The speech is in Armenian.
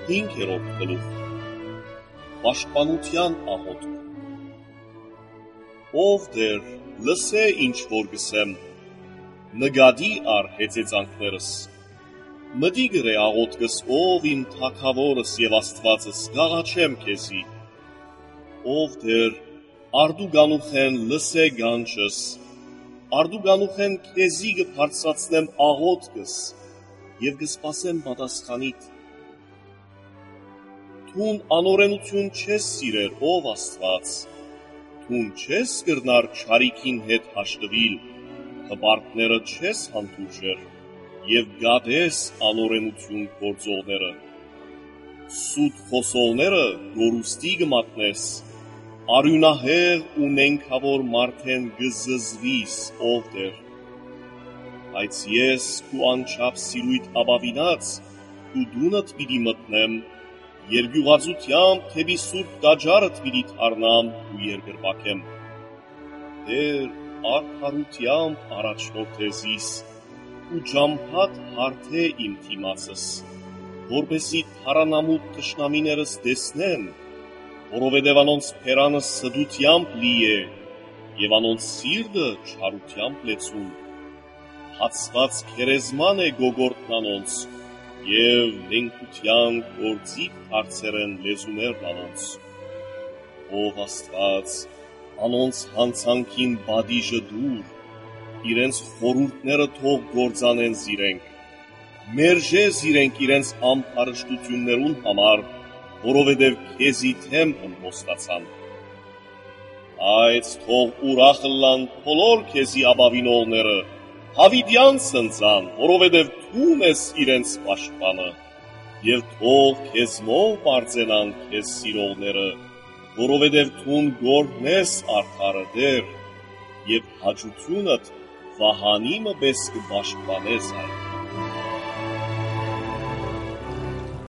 5-րդ գլուխ Պաշտպանության աղոթք Ով դեր, լսե ինչ որ գսեմ, նգադի առ հեծեծանքներս, մտի գրե աղոթքս, ով իմ թագավորս և Աստվածս, գաղաչեմ քեզի, ով դեր, արդուգանուխեն լսե գանչս, արդուգանուխեն քեզի գբարձրացնեմ աղոթքս և գսպասեմ պատասխանիդ, Թուն անօրենություն չես սիրեր, ով Աստված, Թուն չես կրնար չարիքին հետ հաշտվիլ, հպարտները չես հանդուրժեր և գադես անօրենություն գործողները, Սուտ խոսողները գորուստի գմատնես, Արյունահեղ ու նենքավոր մարդեն գզզվիս, ով դեր, Բայց ես քու անչափ սիրույթ ապավինած, քու դունդ պիտի մտնեմ, Երգյուղածությամբ թեպի սուրբ տաճարդ պիտի թառնամ ու երկրպագեմ, Տեր արդարությամբ առաջնորդես ու ջամփատ հարթե իմ դիմացս, որպեսզի թարանամուտ թշնամիներս տեսնեն, որովհետև անոնց փերանը սդությամբ լի է և անոնց սիրտը չարությամբ լեցուն, հացված քերեզման է գոգորտն անոնց և նենգության գործիք դարձրեն լեզուներն անոնց, ով Աստված, անոնց հանցանքին բադիժը դուր, իրենց խորհուրդները թող գործանեն զիրենք, մերժե զիրենք իրենց ամբարշտություններուն համար, որովհետև քեզի թեմ ըմբոստացան, Բայց թող ուրախ ըլլան բոլոր քեզի ապավինողները, Հավիտյան սնծան, որովհետև թուն ես իրենց պաշտպանը, և թող քեզմով պարծենան քեզ սիրողները, որովհետև թուն գործնես արդարը դեր, և հաճությունդ վահանի մը պես կպաշտպանես այն։